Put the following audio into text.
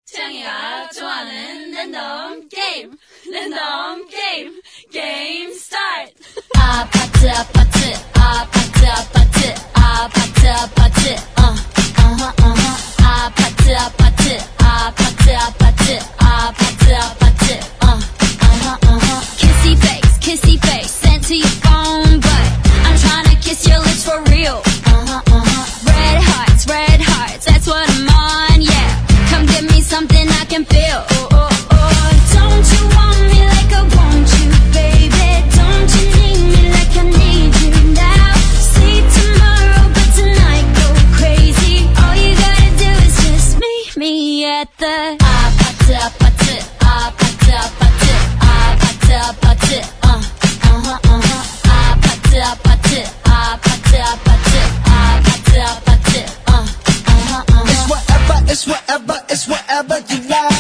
태양이가 좋아하는 랜덤 게임 게임 스타트. 아파트 아파트 아파트 아파트 아파트 아파트 아파트 아파트 아파트 아파트 아파트 아파트 kissy face sent to your phone, but I'm trying to kiss your lips for real. Red hearts, that's what I'm on, yeah. Come give me something I can feel. Don't you want me like I want you, baby? Don't you need me like I need you now? See tomorrow, but tonight go crazy. All you gotta do is just meet me at the 아파트 아파트 아파트 아파트 아파트 아파트 아파트 아파트 아파트 아파트 아파트 It's whatever you like.